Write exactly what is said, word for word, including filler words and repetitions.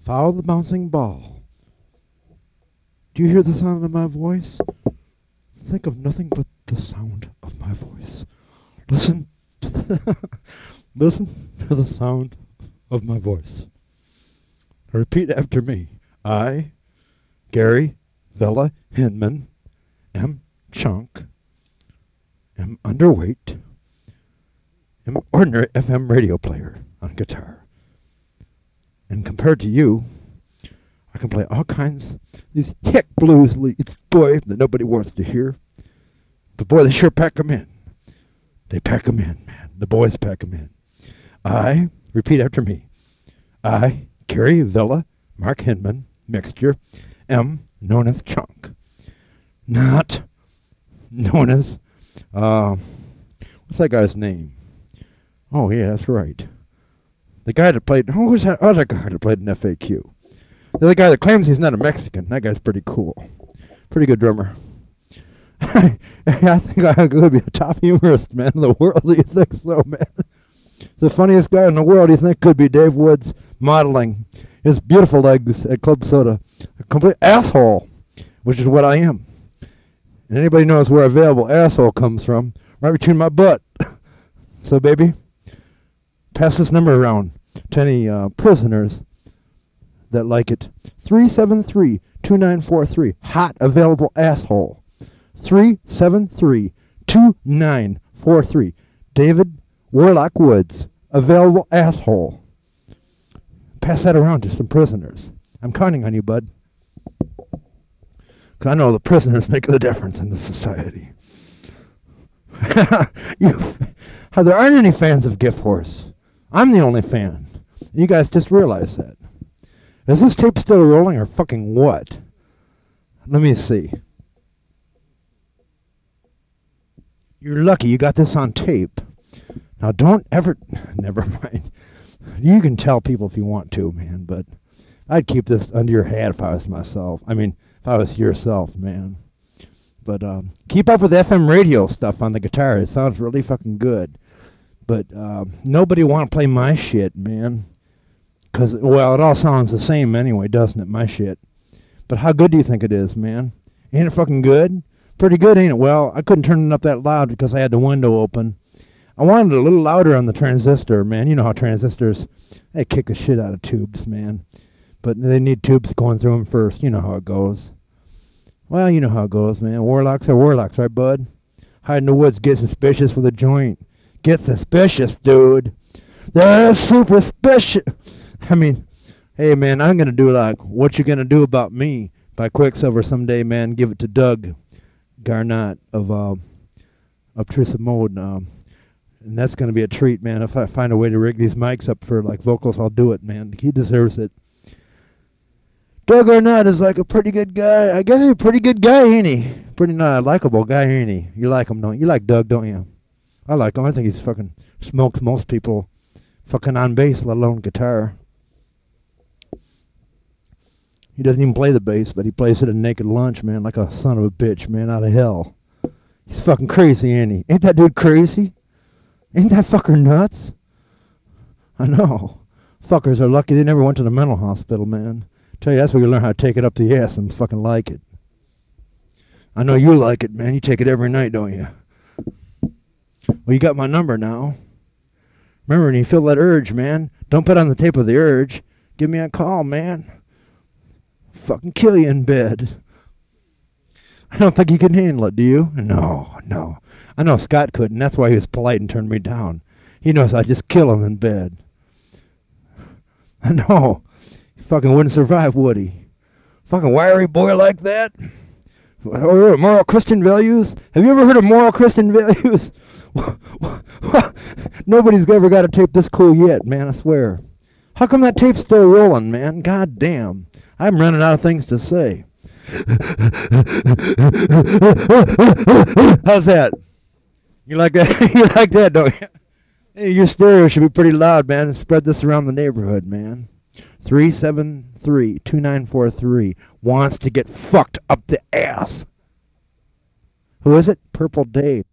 Follow the bouncing ball. Do you hear the sound of my voice? Think of nothing but the sound of my voice. Listen to the listen to the sound of my voice. Repeat after me. I, Gary Vella Hinman, am chunk, am underweight, am ordinary F M radio player on guitar. And compared to you, I can play all kinds of these hick blues leads, boy, that nobody wants to hear. But boy, they sure pack 'em in. They pack 'em in, man. The boys pack 'em in. I, repeat after me, I, Gary Villa, Mark Hinman, mixture, am known as Chunk. Not known as, uh, what's that guy's name? Oh, yeah, that's right. The guy that played, who was that other guy that played in F A Q? The other guy that claims he's not a Mexican. That guy's pretty cool. Pretty good drummer. I think I'm going to be a top humorist, man, in the world. Do you think so, man? The funniest guy in the world, you think, could be Dave Woods modeling his beautiful legs at Club Soda. A complete asshole, which is what I am. And anybody knows where available asshole comes from, right between my butt. So, baby, pass this number around to any uh, prisoners that like it. three seven three, two nine four three. Hot available asshole. three seven three, two nine four three. David Warlock Woods, available asshole. Pass that around to some prisoners. I'm counting on you, bud. Because I know the prisoners make the difference in the society. you, there aren't any fans of Gift Horse. I'm the only fan. You guys just realize that. Is this tape still rolling or fucking what? Let me see. You're lucky you got this on tape. Now don't ever... Never mind. You can tell people if you want to, man, but I'd keep this under your hat if I was myself. I mean, if I was yourself, man. But um, keep up with F M radio stuff on the guitar. It sounds really fucking good. But uh, nobody want to play my shit, man. Because, well, it all sounds the same anyway, doesn't it, my shit? But how good do you think it is, man? Ain't it fucking good? Pretty good, ain't it? Well, I couldn't turn it up that loud because I had the window open. I wanted it a little louder on the transistor, man. You know how transistors, they kick the shit out of tubes, man. But they need tubes going through them first. You know how it goes. Well, you know how it goes, man. Warlocks are warlocks, right, bud? Hide in the woods, get suspicious with a joint. Get suspicious, dude. They're super suspicious. I mean, hey, man, I'm going to do like What You Gonna Do About Me by Quicksilver someday, man. Give it to Doug Garnott of uh, Obtrusive Mode. Um, and that's going to be a treat, man. If I find a way to rig these mics up for like vocals, I'll do it, man. He deserves it. Doug Garnott is like a pretty good guy. I guess he's a pretty good guy, ain't he? Pretty not likable guy, ain't he? You like him, don't you? You like Doug, don't you? I like him. I think he's fucking smokes most people fucking on bass, let alone guitar. He doesn't even play the bass, but he plays it in Naked Lunch, man, like a son of a bitch, man, out of hell. He's fucking crazy, ain't he? Ain't that dude crazy? Ain't that fucker nuts? I know. Fuckers are lucky they never went to the mental hospital, man. Tell you, that's where you learn how to take it up the ass and fucking like it. I know you like it, man. You take it every night, don't you? Well, you got my number now. Remember, when you feel that urge, man, don't put on the tape of the urge. Give me a call, man. Fucking kill you in bed. I don't think you can handle it, do you? No, no. I know Scott couldn't. That's why he was polite and turned me down. He knows I'd just kill him in bed. I know. He fucking wouldn't survive, would he? Fucking wiry boy like that? Moral Christian values? Have you ever heard of moral Christian values? Nobody's ever got a tape this cool yet, man, I swear. How come that tape's still rolling, man? God damn. I'm running out of things to say. How's that? You like that? You like that, don't you? Hey, your stereo should be pretty loud, man. Spread this around the neighborhood, man. three seven three, two nine four three wants to get fucked up the ass. Who is it? Purple Dave.